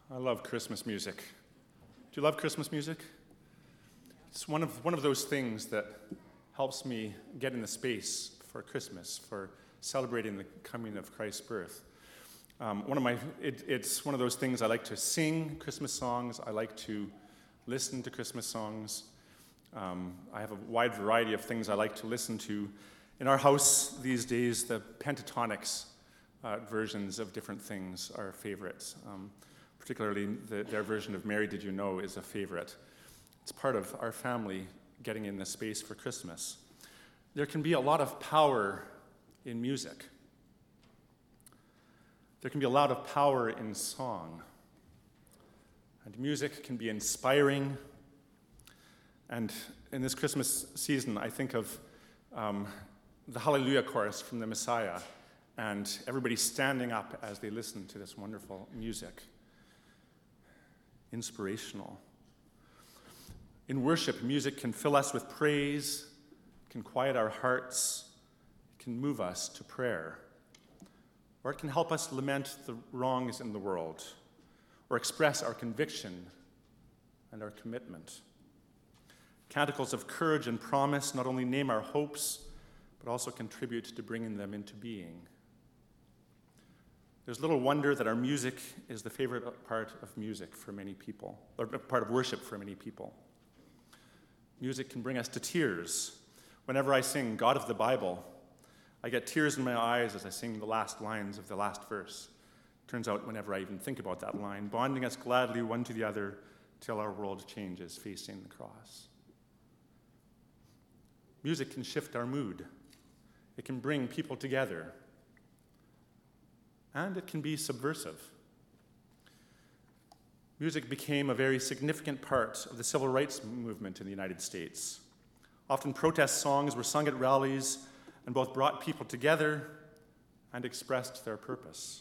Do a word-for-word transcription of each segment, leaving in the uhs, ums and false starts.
I love Christmas music. Do you love Christmas music? It's one of one of those things that helps me get in the space for Christmas, for celebrating the coming of Christ's birth. Um, one of my, it, it's one of those things I like to sing Christmas songs. I like to listen to Christmas songs. Um, I have a wide variety of things I like to listen to. In our house these days, the pentatonics uh, versions of different things are favorites. Um, particularly the, their version of Mary Did You Know is a favorite. It's part of our family getting in the space for Christmas. There can be a lot of power in music. There can be a lot of power in song. And music can be inspiring. And in this Christmas season, I think of um, the Hallelujah chorus from the Messiah and everybody standing up as they listen to this wonderful music. Inspirational. In worship, music can fill us with praise, can quiet our hearts, can move us to prayer, or it can help us lament the wrongs in the world, or express our conviction and our commitment. Canticles of courage and promise not only name our hopes, but also contribute to bringing them into being. There's little wonder that our music is the favorite part of music for many people, or part of worship for many people. Music can bring us to tears. Whenever I sing God of the Bible, I get tears in my eyes as I sing the last lines of the last verse. Turns out whenever I even think about that line, bonding us gladly one to the other till our world changes, facing the cross. Music can shift our mood. It can bring people together. And it can be subversive. Music became a very significant part of the civil rights movement in the United States. Often protest songs were sung at rallies and both brought people together and expressed their purpose.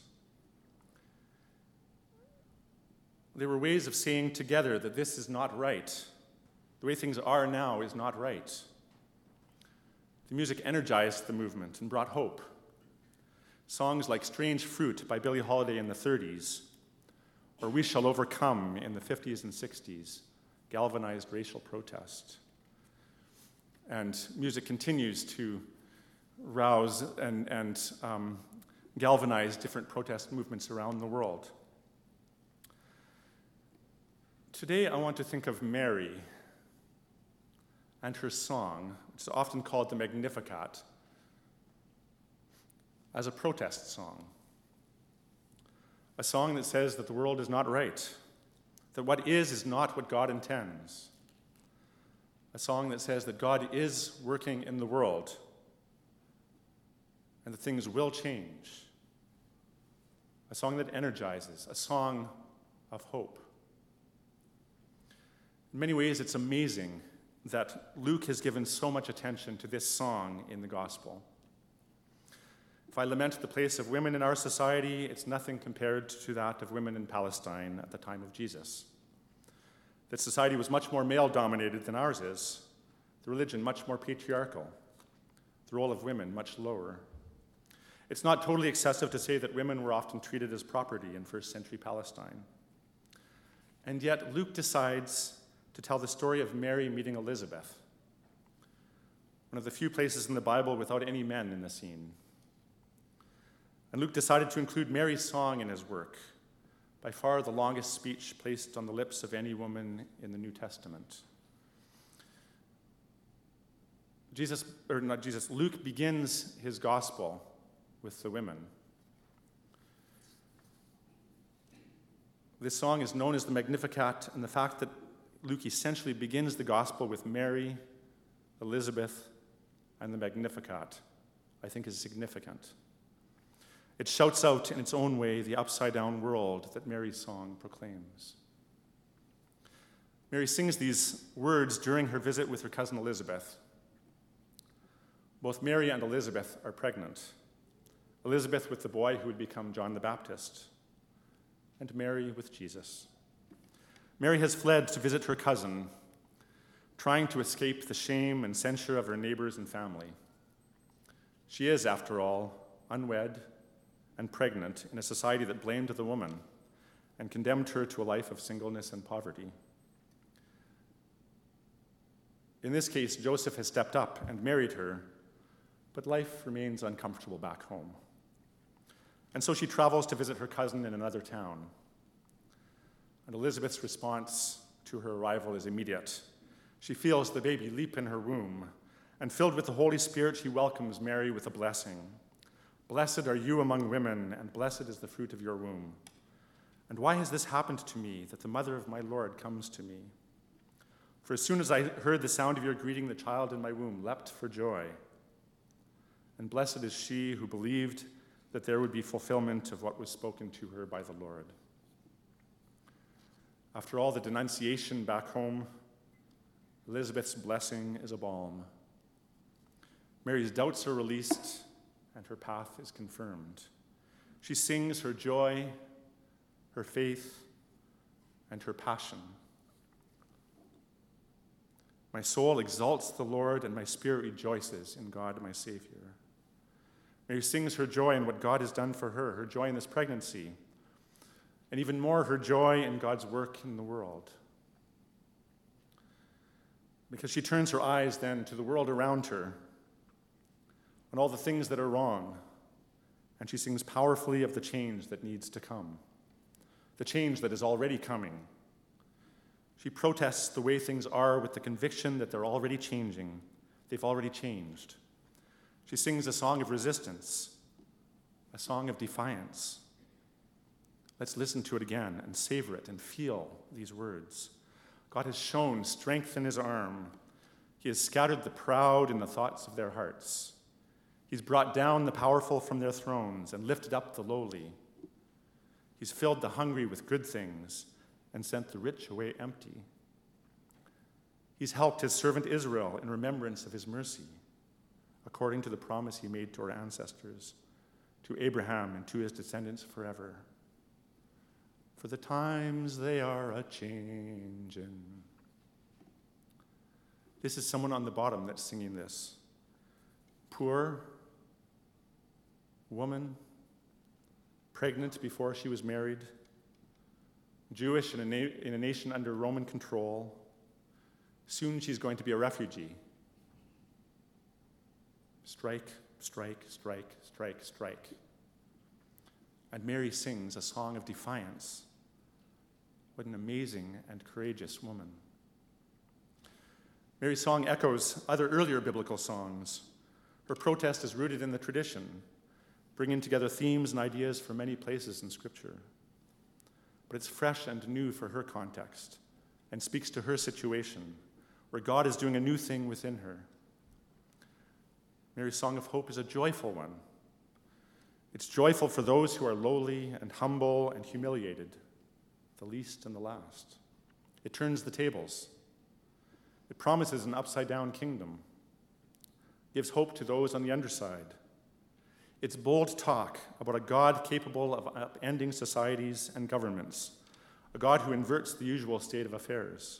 They were ways of saying together that this is not right. The way things are now is not right. The music energized the movement and brought hope. Songs like Strange Fruit by Billie Holiday in the thirties, or We Shall Overcome in the fifties and sixties, galvanized racial protest. And music continues to rouse and, and um, galvanize different protest movements around the world. Today I want to think of Mary and her song, which is often called the Magnificat, as a protest song. A song that says that the world is not right, that what is is not what God intends. A song that says that God is working in the world and that things will change. A song that energizes, a song of hope. In many ways, it's amazing that Luke has given so much attention to this song in the gospel. If I lament the place of women in our society, it's nothing compared to that of women in Palestine at the time of Jesus. That society was much more male-dominated than ours is, the religion much more patriarchal, the role of women much lower. It's not totally excessive to say that women were often treated as property in first century Palestine. And yet Luke decides to tell the story of Mary meeting Elizabeth, one of the few places in the Bible without any men in the scene. And Luke decided to include Mary's song in his work, by far the longest speech placed on the lips of any woman in the New Testament. Jesus, or not Jesus, Luke begins his gospel with the women. This song is known as the Magnificat, and the fact that Luke essentially begins the gospel with Mary, Elizabeth, and the Magnificat, I think is significant. It shouts out in its own way the upside-down world that Mary's song proclaims. Mary sings these words during her visit with her cousin Elizabeth. Both Mary and Elizabeth are pregnant. Elizabeth with the boy who would become John the Baptist, and Mary with Jesus. Mary has fled to visit her cousin, trying to escape the shame and censure of her neighbors and family. She is, after all, unwed and pregnant in a society that blamed the woman and condemned her to a life of singleness and poverty. In this case, Joseph has stepped up and married her, but life remains uncomfortable back home. And so she travels to visit her cousin in another town. And Elizabeth's response to her arrival is immediate. She feels the baby leap in her womb, and filled with the Holy Spirit, she welcomes Mary with a blessing. Blessed are you among women, and blessed is the fruit of your womb. And why has this happened to me, that the mother of my Lord comes to me? For as soon as I heard the sound of your greeting, the child in my womb leapt for joy. And blessed is she who believed that there would be fulfillment of what was spoken to her by the Lord. After all the denunciation back home, Elizabeth's blessing is a balm. Mary's doubts are released, and her path is confirmed. She sings her joy, her faith, and her passion. My soul exalts the Lord, and my spirit rejoices in God, my Savior. Mary sings her joy in what God has done for her, her joy in this pregnancy, and even more, her joy in God's work in the world. Because she turns her eyes then to the world around her, on all the things that are wrong, and she sings powerfully of the change that needs to come, the change that is already coming. She protests the way things are with the conviction that they're already changing. They've already changed. She sings a song of resistance, a song of defiance. Let's listen to it again and savor it and feel these words. God has shown strength in his arm. He has scattered the proud in the thoughts of their hearts. He's brought down the powerful from their thrones and lifted up the lowly. He's filled the hungry with good things and sent the rich away empty. He's helped his servant Israel in remembrance of his mercy, according to the promise he made to our ancestors, to Abraham and to his descendants forever. For the times they are a-changin'. This is someone on the bottom that's singing this. Poor woman, pregnant before she was married, Jewish in a, na- in a nation under Roman control. Soon she's going to be a refugee. Strike, strike, strike, strike, strike. And Mary sings a song of defiance. What an amazing and courageous woman. Mary's song echoes other earlier biblical songs. Her protest is rooted in the tradition, bringing together themes and ideas from many places in Scripture. But it's fresh and new for her context and speaks to her situation, where God is doing a new thing within her. Mary's song of hope is a joyful one. It's joyful for those who are lowly and humble and humiliated, the least and the last. It turns the tables. It promises an upside-down kingdom, gives hope to those on the underside. It's bold talk about a God capable of upending societies and governments, a God who inverts the usual state of affairs.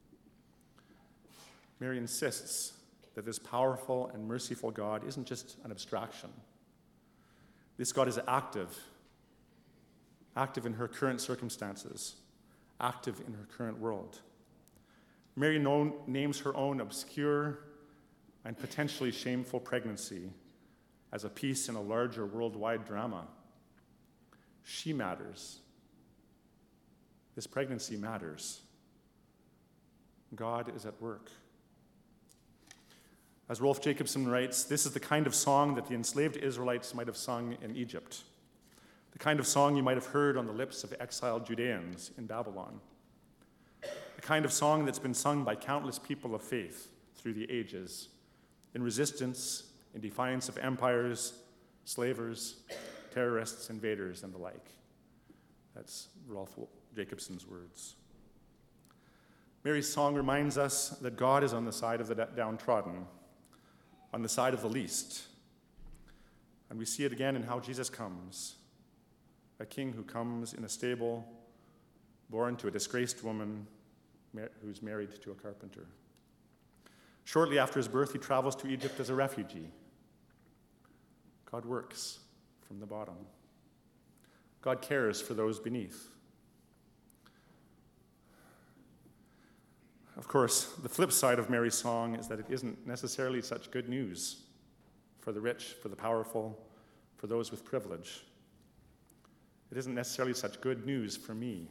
Mary insists that this powerful and merciful God isn't just an abstraction. This God is active, active in her current circumstances, active in her current world. Mary known, names her own obscure and potentially shameful pregnancy as a piece in a larger worldwide drama. She matters. This pregnancy matters. God is at work. As Rolf Jacobson writes, this is the kind of song that the enslaved Israelites might have sung in Egypt, the kind of song you might have heard on the lips of exiled Judeans in Babylon, the kind of song that's been sung by countless people of faith through the ages, in resistance, in defiance of empires, slavers, terrorists, invaders, and the like. That's Rolf Jacobson's words. Mary's song reminds us that God is on the side of the downtrodden, on the side of the least. And we see it again in how Jesus comes, a king who comes in a stable, born to a disgraced woman who's married to a carpenter. Shortly after his birth, he travels to Egypt as a refugee. God works from the bottom. God cares for those beneath. Of course, the flip side of Mary's song is that it isn't necessarily such good news for the rich, for the powerful, for those with privilege. It isn't necessarily such good news for me.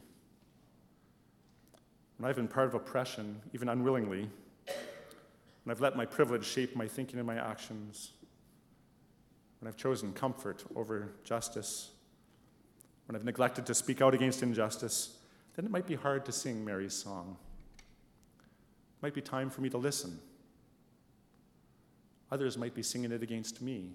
When I've been part of oppression, even unwillingly, when I've let my privilege shape my thinking and my actions, when I've chosen comfort over justice, when I've neglected to speak out against injustice, then it might be hard to sing Mary's song. It might be time for me to listen. Others might be singing it against me.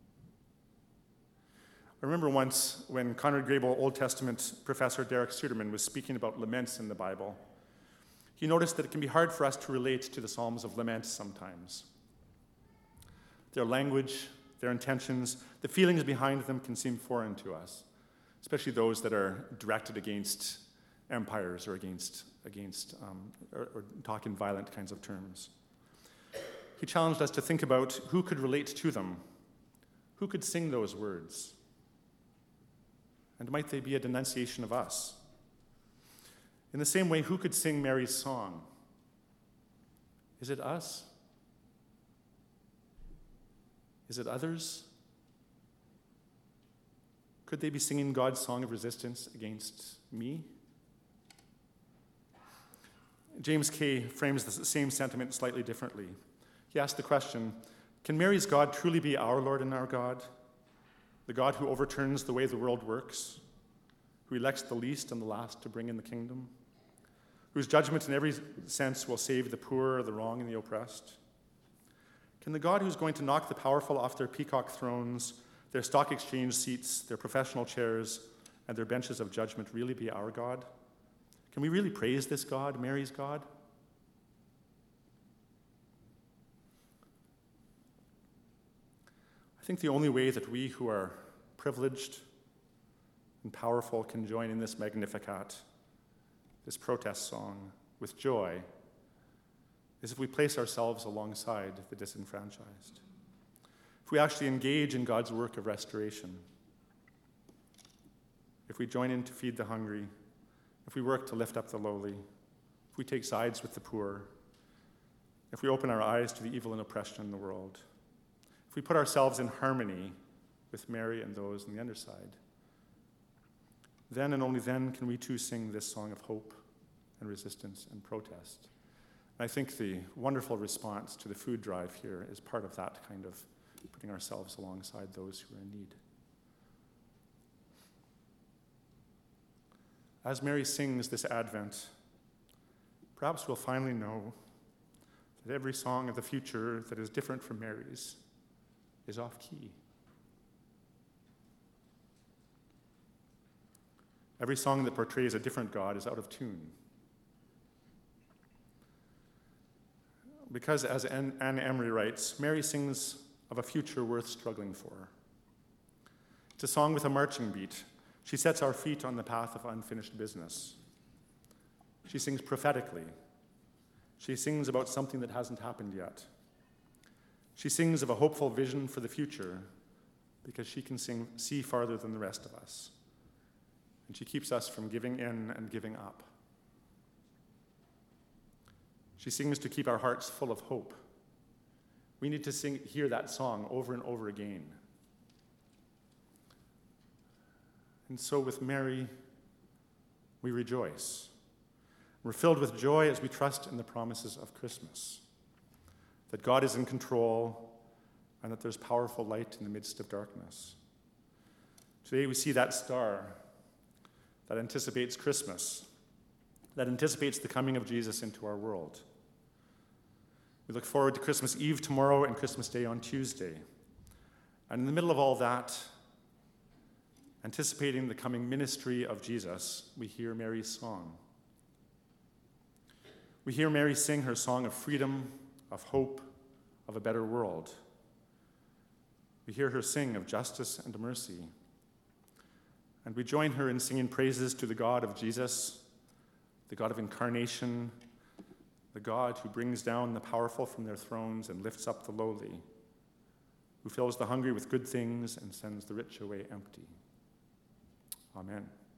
I remember once when Conrad Grebel Old Testament professor Derek Suderman was speaking about laments in the Bible. He noticed that it can be hard for us to relate to the Psalms of lament sometimes. Their language, their intentions, the feelings behind them can seem foreign to us, especially those that are directed against empires or against, against um, or, or talk in violent kinds of terms. He challenged us to think about who could relate to them, who could sing those words, and might they be a denunciation of us? In the same way, who could sing Mary's song? Is it us? Is it others? Could they be singing God's song of resistance against me? James Kay frames the same sentiment slightly differently. He asked the question, can Mary's God truly be our Lord and our God? The God who overturns the way the world works, who elects the least and the last to bring in the kingdom, whose judgment in every sense will save the poor, the wrong, and the oppressed? Can the God who's going to knock the powerful off their peacock thrones, their stock exchange seats, their professional chairs, and their benches of judgment really be our God? Can we really praise this God, Mary's God? I think the only way that we who are privileged and powerful can join in this Magnificat, this protest song, with joy, is if we place ourselves alongside the disenfranchised. If we actually engage in God's work of restoration. If we join in to feed the hungry. If we work to lift up the lowly. If we take sides with the poor. If we open our eyes to the evil and oppression in the world. If we put ourselves in harmony with Mary and those on the underside. Then and only then can we too sing this song of hope and resistance and protest. And I think the wonderful response to the food drive here is part of that kind of putting ourselves alongside those who are in need. As Mary sings this Advent, perhaps we'll finally know that every song of the future that is different from Mary's is off key. Every song that portrays a different God is out of tune. Because, as Anne Emery writes, Mary sings of a future worth struggling for. It's a song with a marching beat. She sets our feet on the path of unfinished business. She sings prophetically. She sings about something that hasn't happened yet. She sings of a hopeful vision for the future because she can sing, see farther than the rest of us. And she keeps us from giving in and giving up. She sings to keep our hearts full of hope. We need to sing, hear that song over and over again. And so with Mary, we rejoice. We're filled with joy as we trust in the promises of Christmas, that God is in control and that there's powerful light in the midst of darkness. Today we see that star that anticipates Christmas, that anticipates the coming of Jesus into our world. We look forward to Christmas Eve tomorrow and Christmas Day on Tuesday. And in the middle of all that, anticipating the coming ministry of Jesus, we hear Mary's song. We hear Mary sing her song of freedom, of hope, of a better world. We hear her sing of justice and mercy. And we join her in singing praises to the God of Jesus, the God of incarnation, the God who brings down the powerful from their thrones and lifts up the lowly, who fills the hungry with good things and sends the rich away empty. Amen.